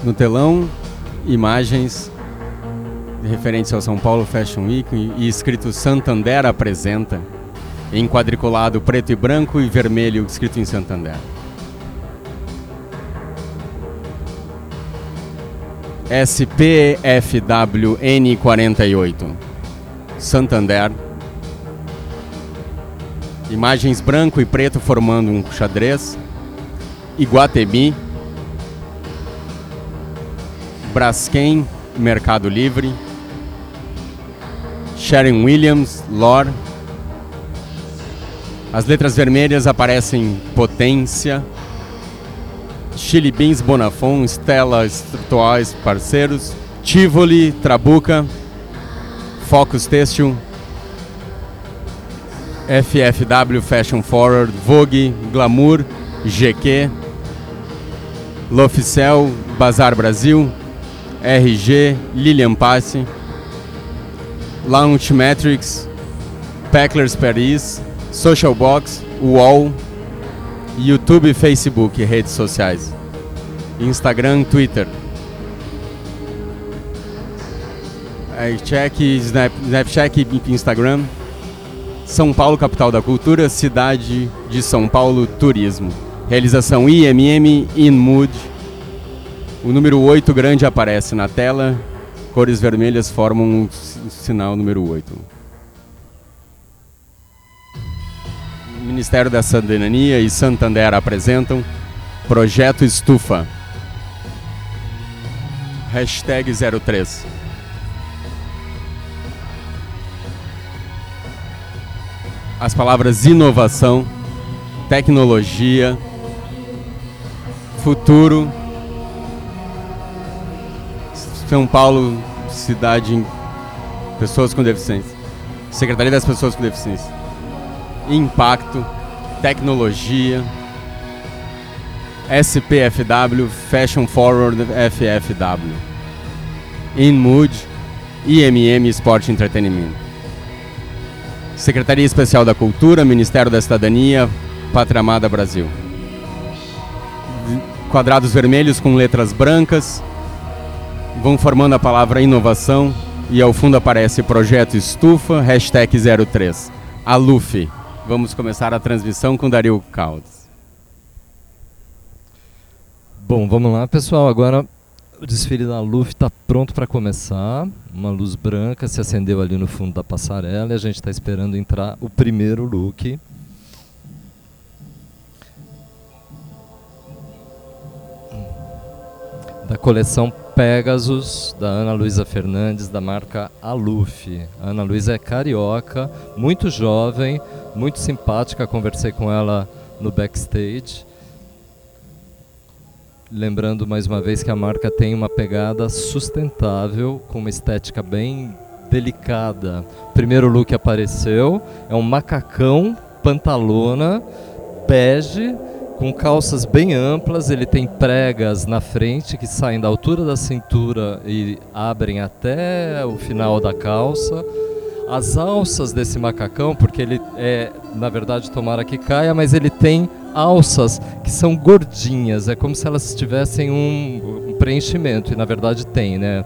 No telão, imagens referentes ao São Paulo Fashion Week e escrito Santander apresenta, em quadriculado preto e branco e vermelho escrito em Santander. SPFWN48 Santander. Imagens branco e preto formando um xadrez. Iguatemi. Braskem, Mercado Livre. Sherwin-Williams, Lor. As letras vermelhas aparecem Potência. Chili Beans, Bonafont, Stella, Toys, parceiros. Tivoli, Trabuca. Focus Têxtil. FFW, Fashion Forward, Vogue, Glamour, GQ. L'Oficel, Bazar Brasil. RG, Lilian Passe. Launch Metrics, Packlers Paris, Social Box, UOL, YouTube, Facebook, redes sociais, Instagram, Twitter, Snapchat e Instagram. São Paulo, capital da cultura, cidade de São Paulo, turismo. Realização IMM, InMood. O número 8 grande aparece na tela. Cores vermelhas formam um sinal número 8. Ministério da Cidadania e Santander apresentam Projeto Estufa. Hashtag 03. As palavras inovação, tecnologia, futuro. São Paulo, cidade em pessoas com deficiência. Secretaria das Pessoas com Deficiência. Impacto, tecnologia. SPFW, Fashion Forward FFW. InMood, IMM Esporte e Entretenimento. Secretaria Especial da Cultura, Ministério da Cidadania, Pátria Amada Brasil. Quadrados vermelhos com letras brancas vão formando a palavra inovação e ao fundo aparece Projeto Estufa, hashtag 03. A LUF. Vamos começar a transmissão com Dario Caldas. Bom, vamos lá, pessoal. Agora o desfile da LUF está pronto para começar. Uma luz branca se acendeu ali no fundo da passarela e a gente está esperando entrar o primeiro look. Da coleção Pegasus, da Ana Luísa Fernandes, da marca Aluf. A Ana Luísa é carioca, muito jovem, muito simpática, conversei com ela no backstage. Lembrando mais uma vez que a marca tem uma pegada sustentável, com uma estética bem delicada. O primeiro look apareceu, é um macacão, pantalona, bege, com calças bem amplas. Ele tem pregas na frente que saem da altura da cintura e abrem até o final da calça. As alças desse macacão, porque ele é, na verdade, tomara que caia, mas ele tem alças que são gordinhas, é como se elas tivessem um preenchimento, e na verdade tem, né?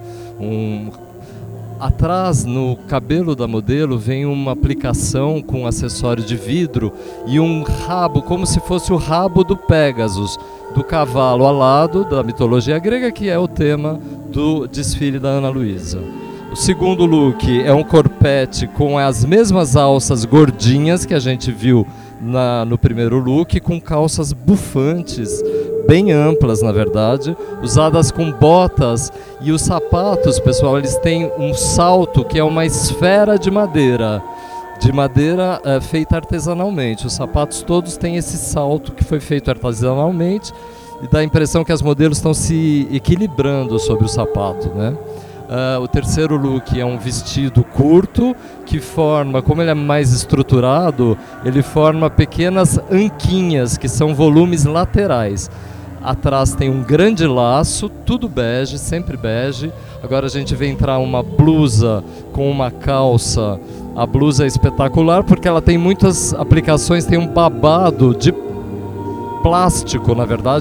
Atrás, no cabelo da modelo, vem uma aplicação com um acessório de vidro e um rabo, como se fosse o rabo do Pegasus, do cavalo alado da mitologia grega, que é o tema do desfile da Ana Luísa. O segundo look é um corpete com as mesmas alças gordinhas que a gente viu no primeiro look, com calças bufantes, bem amplas na verdade, usadas com botas, e os sapatos, pessoal, eles têm um salto que é uma esfera de madeira feita artesanalmente. Os sapatos todos têm esse salto que foi feito artesanalmente e dá a impressão que as modelos estão se equilibrando sobre o sapato, né? O terceiro look é um vestido curto que forma, como ele é mais estruturado, ele forma pequenas anquinhas que são volumes laterais. Atrás tem um grande laço, tudo bege, sempre bege. Agora a gente vê entrar uma blusa com uma calça. A blusa é espetacular porque ela tem muitas aplicações, tem um babado de plástico, na verdade,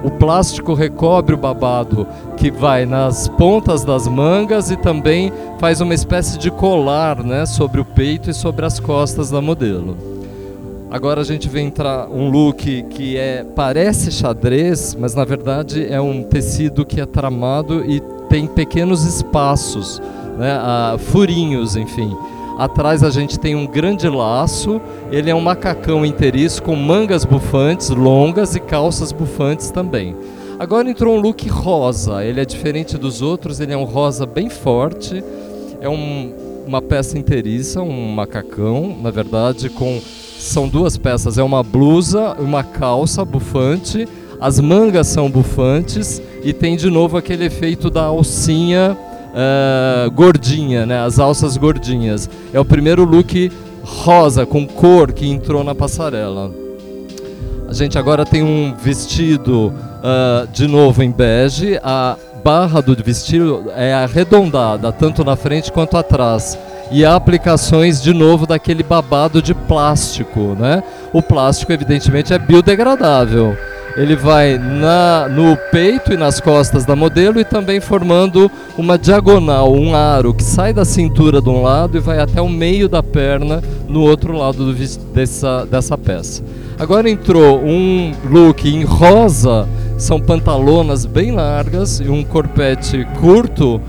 O plástico recobre o babado que vai nas pontas das mangas e também faz uma espécie de colar, né, sobre o peito e sobre as costas da modelo. Agora a gente vem entrar um look que parece xadrez, mas na verdade é um tecido que é tramado e tem pequenos espaços, né, furinhos, enfim. Atrás a gente tem um grande laço, ele é um macacão inteiriço com mangas bufantes longas e calças bufantes também. Agora entrou um look rosa, ele é diferente dos outros, ele é um rosa bem forte, é uma peça inteiriça, um macacão, na verdade, são duas peças, é uma blusa, uma calça bufante, as mangas são bufantes e tem de novo aquele efeito da alcinha gordinha, né? As alças gordinhas. É o primeiro look rosa, com cor, que entrou na passarela. A gente agora tem um vestido de novo em bege. A barra do vestido é arredondada, tanto na frente quanto atrás. E há aplicações de novo daquele babado de plástico, né? O plástico evidentemente é biodegradável. Ele vai no peito e nas costas da modelo e também formando uma diagonal, um aro que sai da cintura de um lado e vai até o meio da perna no outro lado dessa peça. Agora entrou um look em rosa, são pantalonas bem largas e um corpete curto,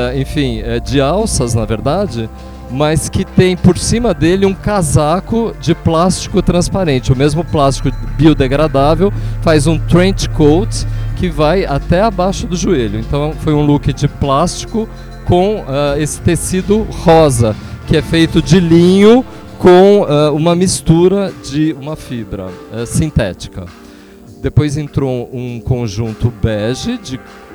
de alças na verdade, mas que tem por cima dele um casaco de plástico transparente. O mesmo plástico biodegradável faz um trench coat que vai até abaixo do joelho. Então foi um look de plástico com esse tecido rosa, que é feito de linho com uma mistura de uma fibra sintética. Depois entrou um conjunto bege de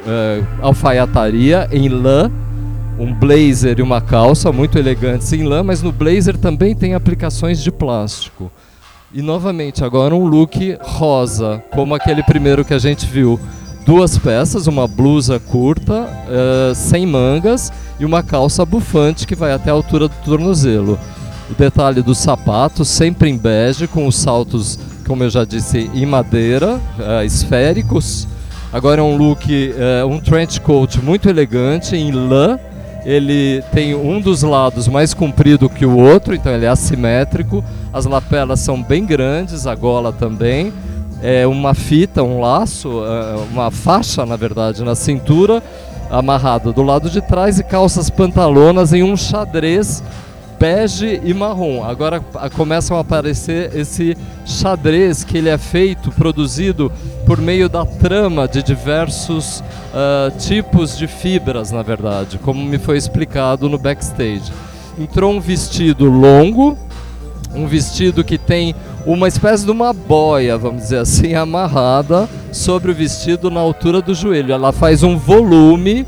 alfaiataria em lã, um blazer e uma calça muito elegantes em lã, mas no blazer também tem aplicações de plástico. E novamente agora um look rosa, como aquele primeiro que a gente viu. Duas peças, uma blusa curta, sem mangas, e uma calça bufante que vai até a altura do tornozelo. O detalhe dos sapatos, sempre em bege, com os saltos, como eu já disse, em madeira, esféricos. Agora é um look, um trench coat muito elegante em lã. Ele tem um dos lados mais comprido que o outro, então ele é assimétrico. As lapelas são bem grandes, a gola também. É uma fita, um laço, uma faixa, na verdade, na cintura, amarrada do lado de trás, e calças pantalonas em um xadrez bege e marrom. Agora começam a aparecer esse xadrez que ele é feito, produzido por meio da trama de diversos tipos de fibras, na verdade, como me foi explicado no backstage. Entrou um vestido longo, um vestido que tem uma espécie de uma boia, vamos dizer assim, amarrada sobre o vestido na altura do joelho. Ela faz um volume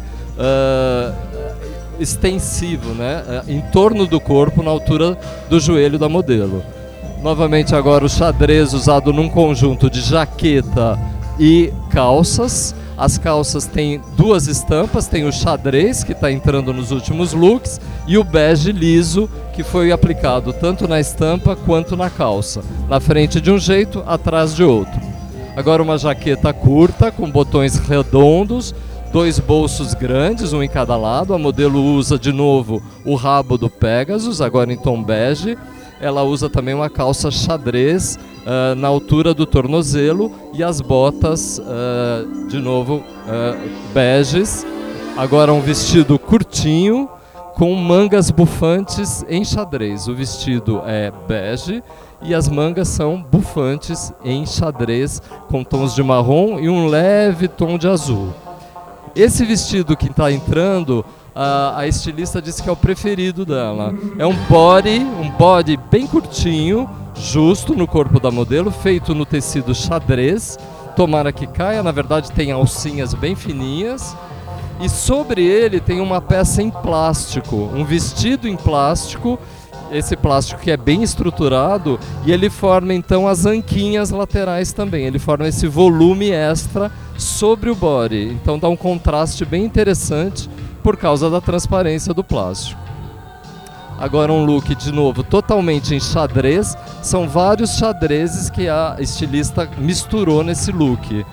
extensivo, né, em torno do corpo, na altura do joelho da modelo. Novamente agora o xadrez usado num conjunto de jaqueta e calças. As calças têm duas estampas, tem o xadrez, que está entrando nos últimos looks, e o bege liso, que foi aplicado tanto na estampa quanto na calça. Na frente de um jeito, atrás de outro. Agora uma jaqueta curta, com botões redondos, dois bolsos grandes, um em cada lado. A modelo usa de novo o rabo do Pegasus, agora em tom bege. Ela usa também uma calça xadrez na altura do tornozelo e as botas, de novo, beges. Agora um vestido curtinho com mangas bufantes em xadrez. O vestido é bege e as mangas são bufantes em xadrez com tons de marrom e um leve tom de azul. Esse vestido que está entrando, a estilista disse que é o preferido dela. É um body bem curtinho, justo no corpo da modelo, feito no tecido xadrez. Tomara que caia, na verdade tem alcinhas bem fininhas. E sobre ele tem uma peça em plástico, um vestido em plástico. Esse plástico que é bem estruturado, e ele forma então as anquinhas laterais também. Ele forma esse volume extra sobre o body. Então dá um contraste bem interessante por causa da transparência do plástico. Agora um look de novo totalmente em xadrez. São vários xadrezes que a estilista misturou nesse look.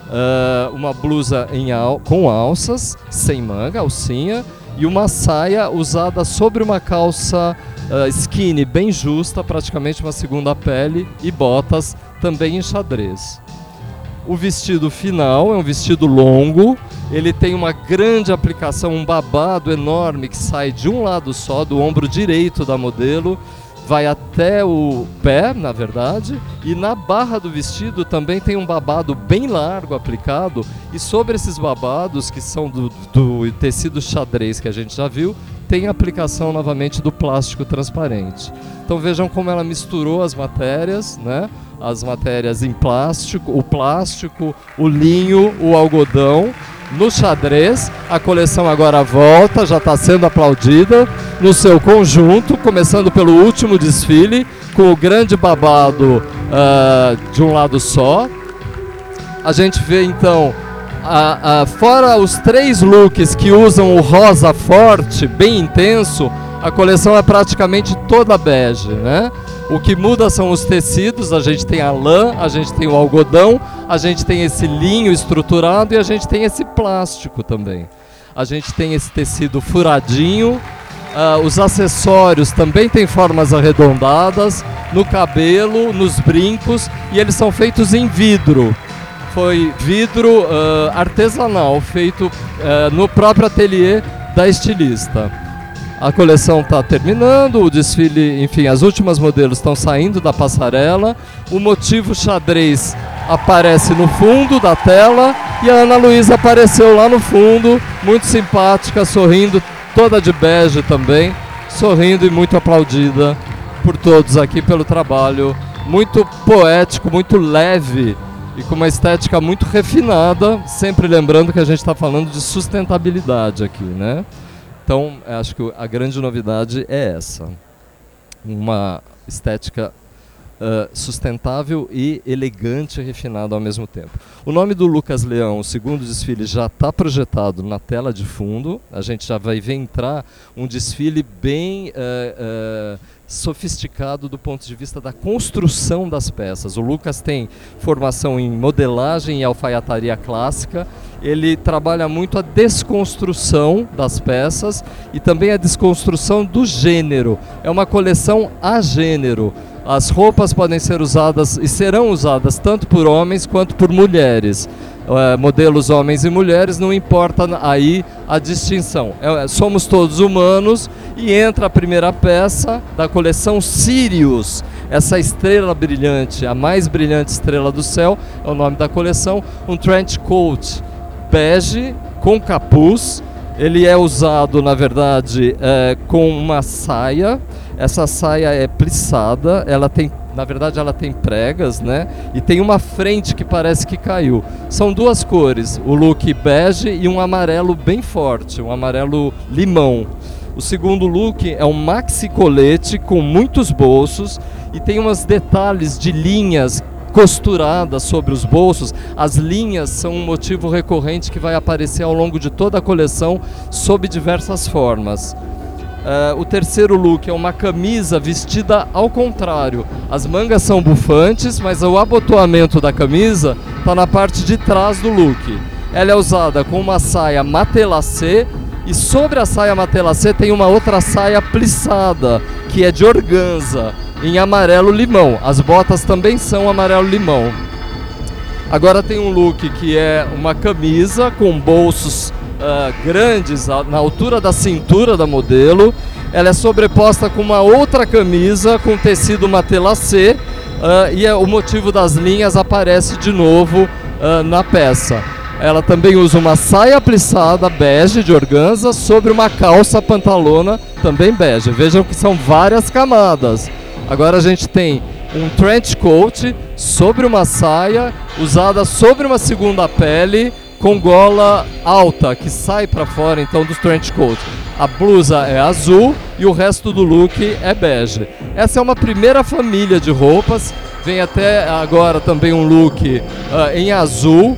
uma blusa com alças, sem manga, alcinha, e uma saia usada sobre uma calça skinny, bem justa, praticamente uma segunda pele, e botas também em xadrez. O vestido final é um vestido longo, ele tem uma grande aplicação, um babado enorme que sai de um lado só, do ombro direito da modelo, vai até o pé, na verdade, e na barra do vestido também tem um babado bem largo aplicado, e sobre esses babados, que são do tecido xadrez que a gente já viu, tem a aplicação novamente do plástico transparente. Então vejam como ela misturou as matérias, né? As matérias em plástico, o linho, o algodão, no xadrez. A coleção agora volta, já está sendo aplaudida no seu conjunto, começando pelo último desfile, com o grande babado de um lado só. A gente vê então, fora os 3 looks que usam o rosa forte, bem intenso, a coleção é praticamente toda bege, né? O que muda são os tecidos, a gente tem a lã, a gente tem o algodão, a gente tem esse linho estruturado e a gente tem esse plástico também. A gente tem esse tecido furadinho, os acessórios também têm formas arredondadas, no cabelo, nos brincos, e eles são feitos em vidro. Foi vidro artesanal, feito no próprio ateliê da estilista. A coleção está terminando, o desfile, enfim, as últimas modelos estão saindo da passarela, o motivo xadrez aparece no fundo da tela e a Ana Luísa apareceu lá no fundo, muito simpática, sorrindo, toda de bege também, sorrindo e muito aplaudida por todos aqui pelo trabalho muito poético, muito leve e com uma estética muito refinada, sempre lembrando que a gente está falando de sustentabilidade aqui, né? Então, acho que a grande novidade é essa, uma estética sustentável e elegante e refinada ao mesmo tempo. O nome do Lucas Leão, o segundo desfile, já está projetado na tela de fundo, a gente já vai ver entrar um desfile bem sofisticado do ponto de vista da construção das peças. O Lucas tem formação em modelagem e alfaiataria clássica, ele trabalha muito a desconstrução das peças e também a desconstrução do gênero. É uma coleção a gênero. As roupas podem ser usadas e serão usadas tanto por homens quanto por mulheres. Modelos homens e mulheres, não importa aí a distinção. Somos todos humanos e entra a primeira peça da coleção Sirius. Essa estrela brilhante, a mais brilhante estrela do céu, é o nome da coleção. Um trench coat bege com capuz. Ele é usado, na verdade, com uma saia. Essa saia é plissada, ela tem, na verdade, ela tem pregas, né? E tem uma frente que parece que caiu. São duas cores, o look bege e um amarelo bem forte, um amarelo limão. O segundo look é um maxi colete com muitos bolsos e tem uns detalhes de linhas costuradas sobre os bolsos. As linhas são um motivo recorrente que vai aparecer ao longo de toda a coleção sob diversas formas. O terceiro look é uma camisa vestida ao contrário. As mangas são bufantes, mas o abotoamento da camisa está na parte de trás do look. Ela é usada com uma saia matelacê e sobre a saia matelacê tem uma outra saia plissada, que é de organza, em amarelo limão. As botas também são amarelo limão. Agora tem um look que é uma camisa com bolsos grandes na altura da cintura da modelo. Ela é sobreposta com uma outra camisa com tecido matelacê e o motivo das linhas aparece de novo na peça. Ela também usa uma saia plissada bege de organza sobre uma calça pantalona também bege. Vejam que são várias camadas. Agora a gente tem um trench coat sobre uma saia usada sobre uma segunda pele com gola alta, que sai para fora então do trench coat. A blusa é azul e o resto do look é bege. Essa é uma primeira família de roupas. Vem até agora também um look em azul,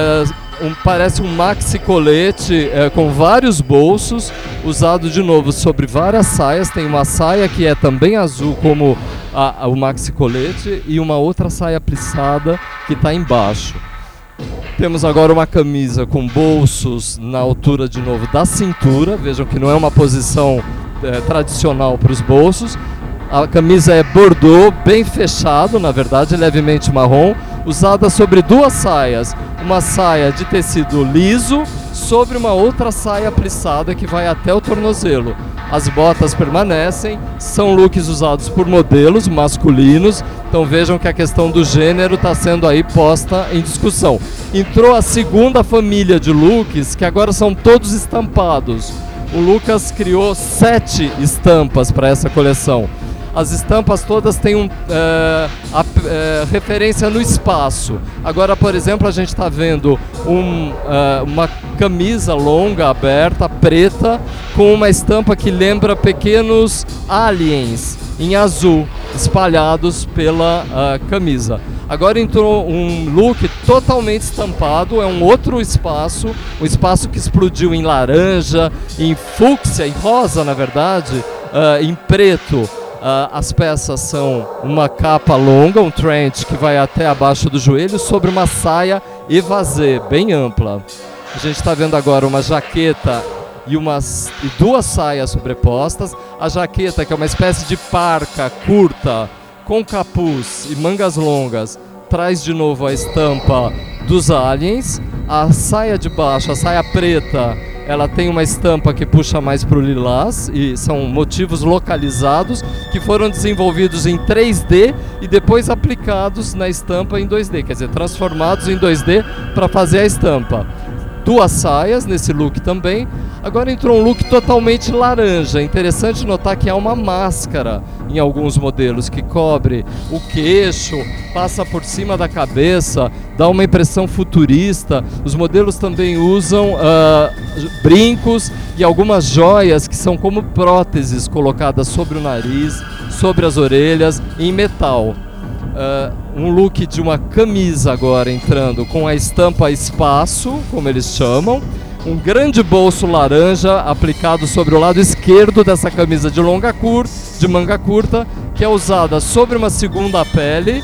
parece um maxi colete com vários bolsos, usado de novo sobre várias saias. Tem uma saia que é também azul como o maxi colete e uma outra saia plissada que está embaixo. Temos agora uma camisa com bolsos na altura, de novo, da cintura. Vejam que não é uma posição tradicional para os bolsos. A camisa é bordô, bem fechado, na verdade, levemente marrom, usada sobre duas saias. Uma saia de tecido liso sobre uma outra saia plissada que vai até o tornozelo. As botas permanecem, são looks usados por modelos masculinos, então vejam que a questão do gênero está sendo aí posta em discussão. Entrou a segunda família de looks, que agora são todos estampados. O Lucas criou 7 estampas para essa coleção. As estampas todas têm referência no espaço. Agora, por exemplo, a gente está vendo uma camisa longa, aberta, preta, com uma estampa que lembra pequenos aliens em azul, espalhados pela camisa. Agora entrou um look totalmente estampado, é um outro espaço, um espaço que explodiu em laranja, em fúcsia, em rosa, na verdade, em preto. As peças são uma capa longa, um trench que vai até abaixo do joelho, sobre uma saia evasê, bem ampla. A gente está vendo agora uma jaqueta e duas saias sobrepostas. A jaqueta, que é uma espécie de parca curta, com capuz e mangas longas, traz de novo a estampa dos aliens. A saia de baixo, a saia preta, ela tem uma estampa que puxa mais para o lilás e são motivos localizados que foram desenvolvidos em 3D e depois aplicados na estampa em 2D, quer dizer, transformados em 2D para fazer a estampa. Duas saias nesse look também. Agora entrou um look totalmente laranja. Interessante notar que há uma máscara em alguns modelos que cobre o queixo, passa por cima da cabeça, dá uma impressão futurista. Os modelos também usam brincos e algumas joias que são como próteses colocadas sobre o nariz, sobre as orelhas, em metal. Um look de uma camisa agora entrando com a estampa espaço, como eles chamam, um grande bolso laranja aplicado sobre o lado esquerdo dessa camisa de manga curta, que é usada sobre uma segunda pele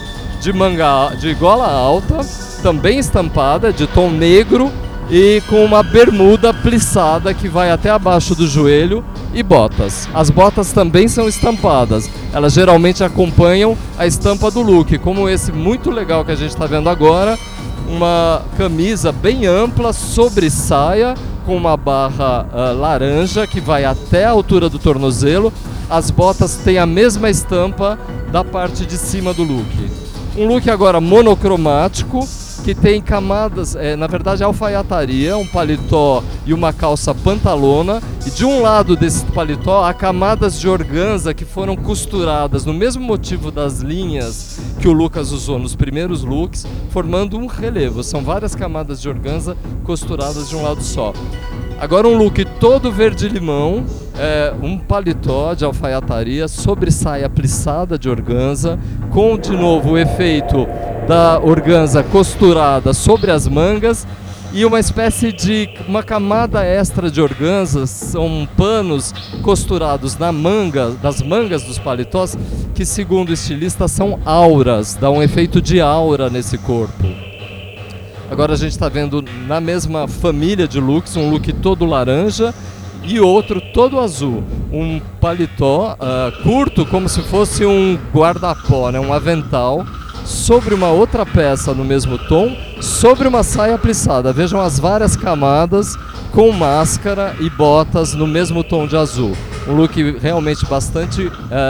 de gola alta, também estampada, de tom negro, e com uma bermuda plissada que vai até abaixo do joelho, e botas. As botas também são estampadas, elas geralmente acompanham a estampa do look, como esse muito legal que a gente está vendo agora, uma camisa bem ampla sobre saia, com uma barra laranja que vai até a altura do tornozelo. As botas têm a mesma estampa da parte de cima do look. Um look agora monocromático, que tem camadas, na verdade alfaiataria, um paletó e uma calça pantalona, e de um lado desse paletó há camadas de organza que foram costuradas no mesmo motivo das linhas que o Lucas usou nos primeiros looks, formando um relevo. São várias camadas de organza costuradas de um lado só. Agora um look todo verde-limão, um paletó de alfaiataria sobre saia plissada de organza, com de novo o efeito da organza costurada sobre as mangas e uma espécie de uma camada extra de organza, são panos costurados das mangas dos paletós, que segundo o estilista são auras, dá um efeito de aura nesse corpo. Agora a gente está vendo na mesma família de looks, um look todo laranja e outro todo azul. Um paletó curto, como se fosse um guarda-pó, né? Um avental, sobre uma outra peça no mesmo tom, sobre uma saia plissada. Vejam as várias camadas com máscara e botas no mesmo tom de azul. Um look realmente bastante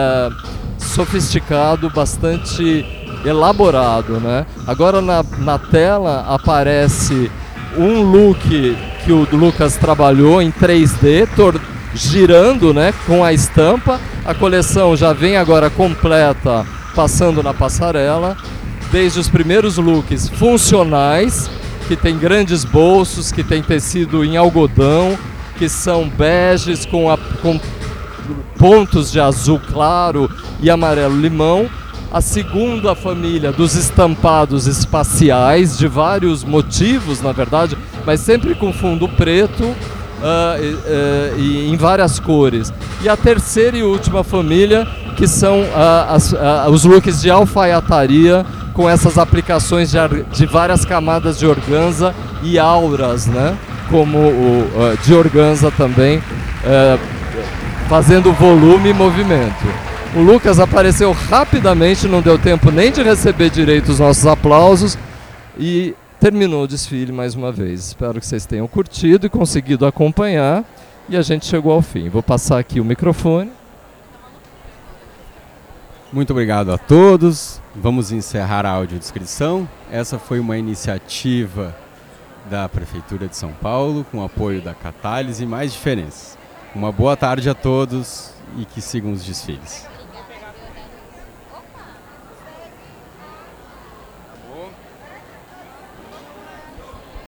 sofisticado, bastante elaborado, né? Agora na tela aparece um look que o Lucas trabalhou em 3D, girando, né, com a estampa. A coleção já vem agora completa, passando na passarela, desde os primeiros looks funcionais, que tem grandes bolsos, que tem tecido em algodão, que são beges com pontos de azul claro e amarelo limão. A segunda família dos estampados espaciais, de vários motivos, na verdade, mas sempre com fundo preto e em várias cores. E a terceira e última família, que são os looks de alfaiataria, com essas aplicações de várias camadas de organza e auras, né? Como o de organza também, fazendo volume e movimento. O Lucas apareceu rapidamente, não deu tempo nem de receber direito os nossos aplausos e terminou o desfile mais uma vez. Espero que vocês tenham curtido e conseguido acompanhar. E a gente chegou ao fim. Vou passar aqui o microfone. Muito obrigado a todos. Vamos encerrar a audiodescrição. Essa foi uma iniciativa da Prefeitura de São Paulo, com apoio da Catálise e Mais Diferenças. Uma boa tarde a todos e que sigam os desfiles.